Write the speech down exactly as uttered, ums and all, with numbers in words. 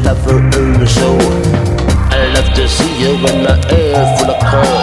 never earn the show. I love to see you in the air full of cold.